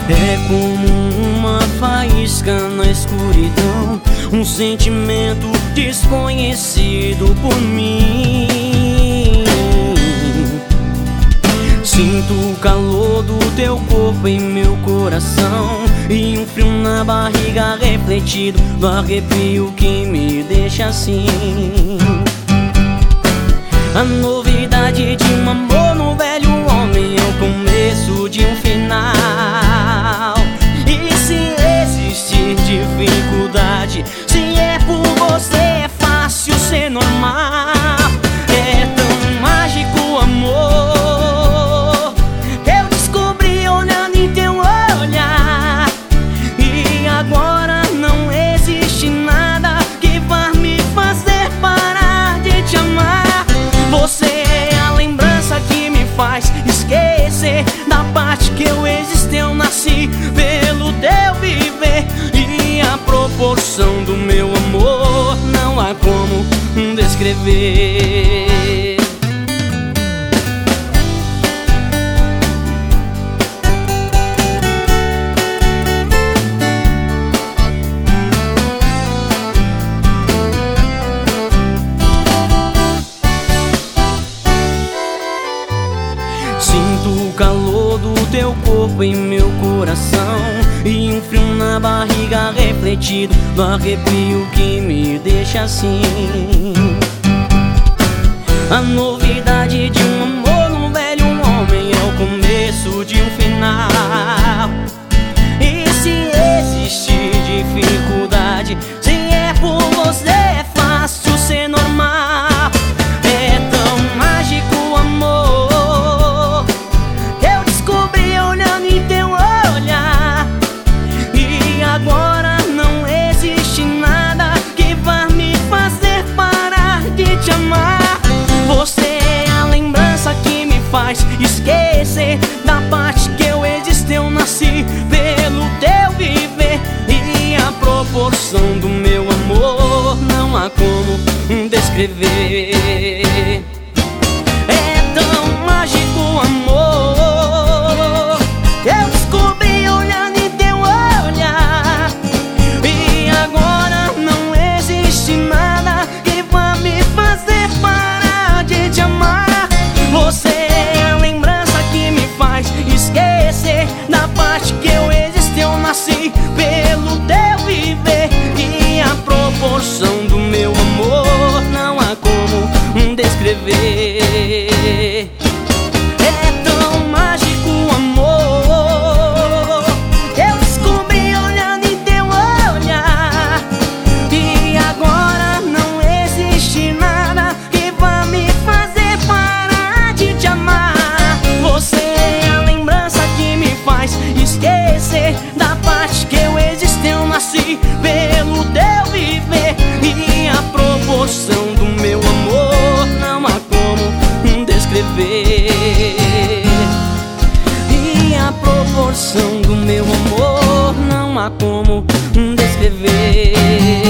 É como uma faísca na escuridão, um sentimento desconhecido por mim. Sinto o calor do teu corpo em meu coração e um frio na barriga refletido no arrepio que me deixa assim. A novidade de um amor no velho homem é o começo de um final. E se existir dificuldade, se é por você é fácil ser normal. É tão mágico o amor que eu descobri olhando em teu olhar. E agora não existe nada que vá me fazer parar de te amar. Você é a lembrança que me faz esquecer da parte que eu existo. Eu nasci pelo teu viver e a proporção do meu amor não há como descrever. Sinto o calor do teu corpo em meu coração e um frio na barriga refletido no arrepio que me deixa assim. A novidade de um amor no velho homem é o começo de um final. E se existir dificuldade, se é por você é fácil ser normal. É tão mágico o amor que eu descobri olhando em teu olhar. E agora não existe nada que vá me fazer parar de te amar. Você é a lembrança que me faz esquecer da parte que eu existo. Eu nasci pelo teu viver e a proporção do meu amor não há como descrever. É tão mágico o amor que eu descobri olhando em teu olhar. E agora não existe nada que vá me fazer parar de te amar. Você é a lembrança que me faz esquecer da parte que eu existo. Eu nasci pelo teu viver e a proporção do meu amor não há como descrever. É tão mágico o amor que eu descobri olhando em teu olhar. E agora não existe nada que vá me fazer parar de te amar. Você é a lembrança que me faz esquecer da parte que eu existo. Eu nasci pelo teu viver e a proporção do meu amor não há como descrever. E a proporção do meu amor não há como descrever.